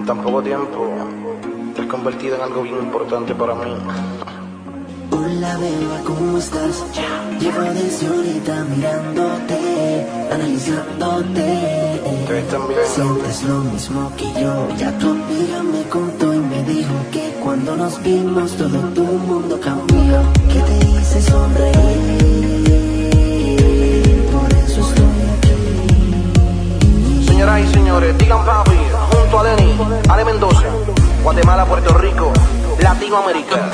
En tan poco tiempo te has convertido en algo bien importante para mí. Hola beba, ¿cómo estás? Llevo desde ahorita mirándote, analizándote. Te ves tan bien. Sientes lo mismo que yo. Ya tu amiga me contó y me dijo que cuando nos vimos todo tu mundo cambió. Que te hice sonreír, por eso estoy aquí. Señoras y señores, digan papi, junto a Lenny, Ale Mendoza, Guatemala, Puerto Rico, Latinoamérica.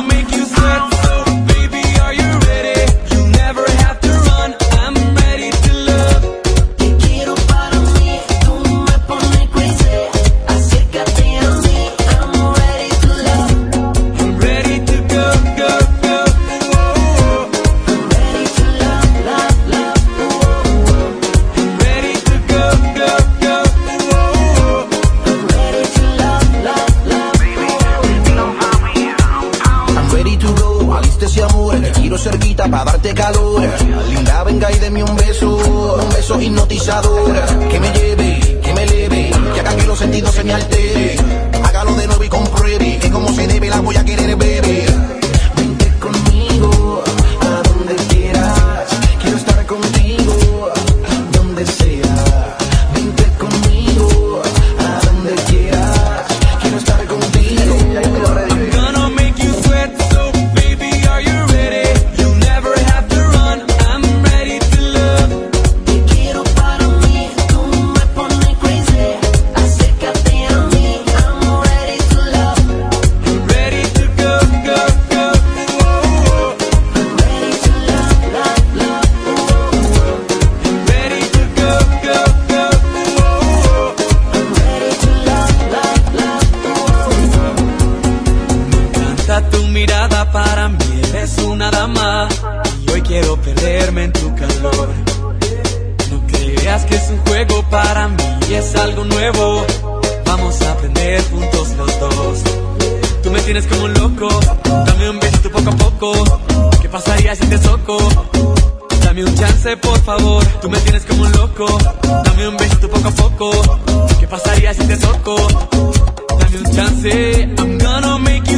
Cerquita para darte calor. Linda, venga y deme un beso hipnotizador. Que me lleve, que me eleve, que haga que los sentidos se me alteren. Hágalo de nuevo y compruebe que como se debe la voy a querer beber. Vente conmigo a donde quieras, quiero estar contigo donde sea. Vente conmigo a donde quieras, quiero estar contigo. Tu mirada para mí eres una dama y hoy quiero perderme en tu calor. No creas que es un juego, para mí es algo nuevo. Vamos a aprender juntos los dos. Tú me tienes como un loco, dame un besito poco a poco. ¿Qué pasaría si te toco? Dame un chance por favor. Tú me tienes como un loco, dame un besito poco a poco. ¿Qué pasaría si te toco? Dame un chance, I'm gonna make you